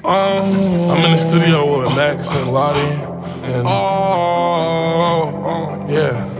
I'm in the studio with Max and Lottie, and yeah,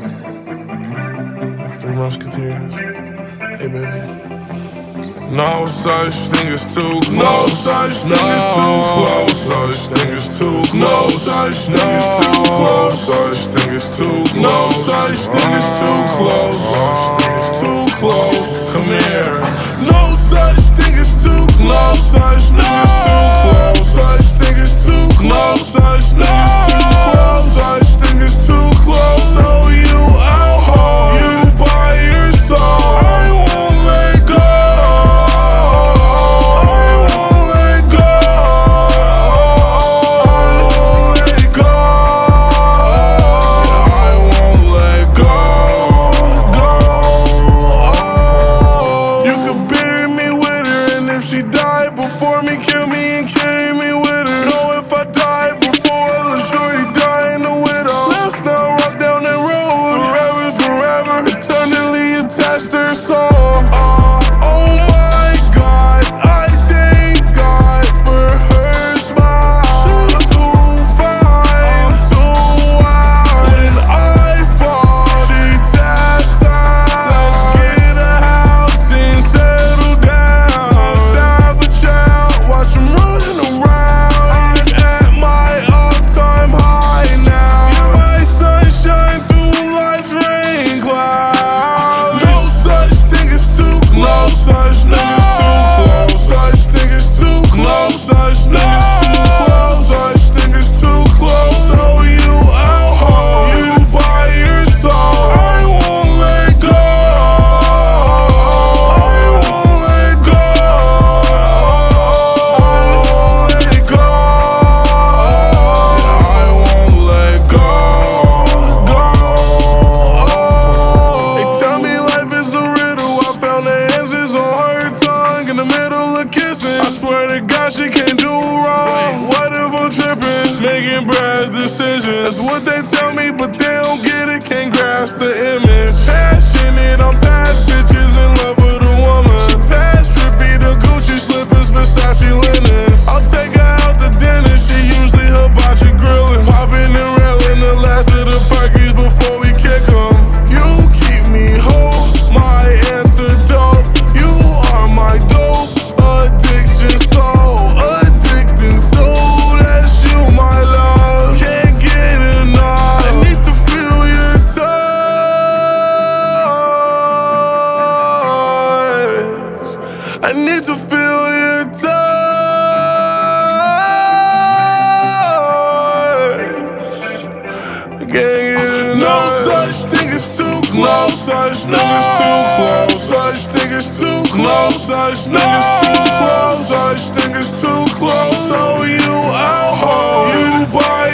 Three Musketeers. Hey baby. No such thing as too close. No such thing as too close. Such thing as too close. Such thing as too close. Such thing as too close. No such thing as too close. Such thing as too close. Come here. No such thing as too close. Such thing as too close. Such thing as too close. Such thing as too close. Such thing as too close. So you out, you by your soul. I won't let go. Before me, kill me and carry me with her. Know if I die before, I'll sure you die in the widow. Let's not rock down that road. Forever, forever, eternally attached to her soul. Oh my God, I thank God for her smile. She's too fine, I'm too wild. When I fall, she taps out. Let's get a house and settle down. Watch them running around. I'm at my all-time high now. You're my sunshine through life's rain clouds. No such thing as too close. Such thing as too close. Such thing as too close. Such thing as too close. Such thing as too close. So you out, you by your soul. I won't let go. I won't let go. She can't do wrong. What if I'm tripping? Making brash decisions. That's what they tell me, but they don't get it. Can't grasp the image. Passionate, I'm past bitches in love with a woman. She past trippy, the Gucci slippers, Versace linens. I'll take her out to dinner. She usually hibachi grilling, popping and railing the last of the perkies before we kick 'em. You keep me whole, my antidote. You are my dope addiction soul. I need to feel your touch. I can't get enough. No such thing as too close. Such thing as too close. Such thing as too close. Such thing as too close. Such thing as too close. So you out, you by